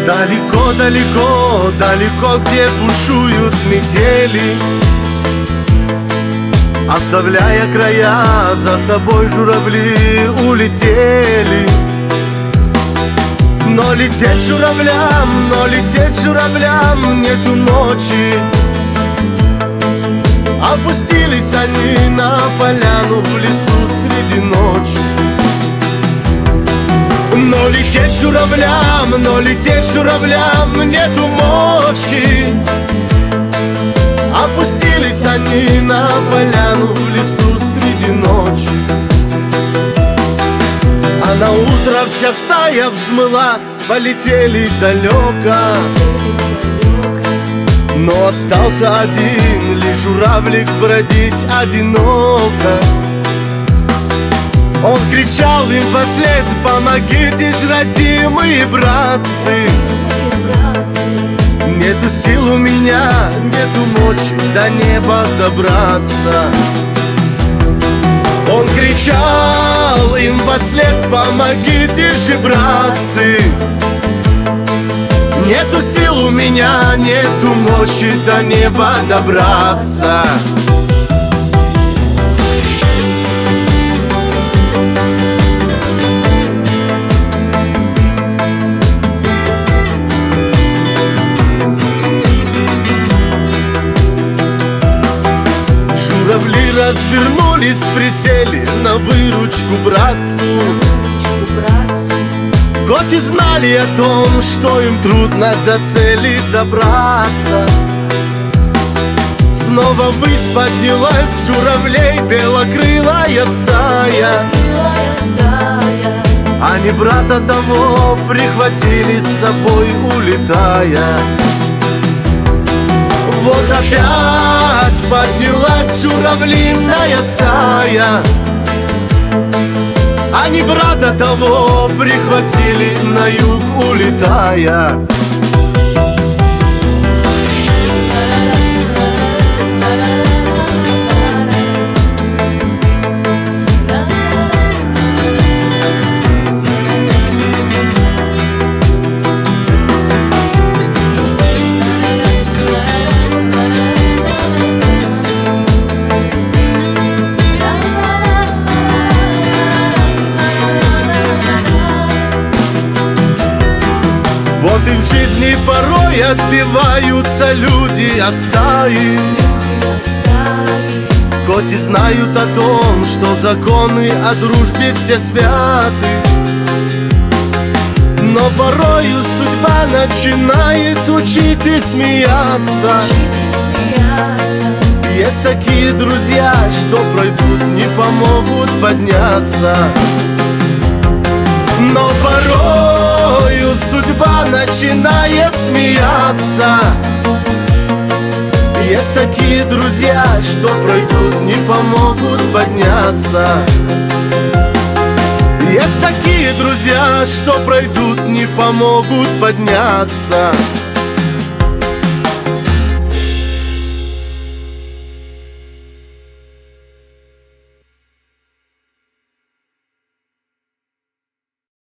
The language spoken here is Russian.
Далеко, далеко, далеко, где бушуют метели, оставляя края за собой, журавли улетели. Но лететь журавлям нету ночи. Опустились они на поляну в лесу среди ночи. Но лететь журавлям нету мочи. Опустились они на поляну в лесу среди ночи. А на утро вся стая взмыла, полетели далеко. Но остался один лишь журавлик бродить одиноко. Он кричал им вслед: помогите ж, родимые братцы. Нету сил у меня, нету мочи до неба добраться. Он кричал им вслед: помогите же, братцы. Нету сил у меня, нету мочи до неба добраться. Журавли развернулись, присели на выручку братцу. Хоть и знали о том, что им трудно до цели добраться. Снова ввысь поднялась журавлей белокрылая стая. Они брата того прихватили с собой, улетая. Вот опять поднялась журавлиная стая. Они брата того прихватили на юг, улетая. Вот и в жизни порой отбиваются люди от стаи. Хоть и знают о том, что законы о дружбе все святы, но порою судьба начинает учить и смеяться. Есть такие друзья, что пройдут, не помогут подняться. Но порою судьба начинает смеяться. Есть такие друзья, что пройдут, не помогут подняться. Есть такие друзья, что пройдут, не помогут подняться.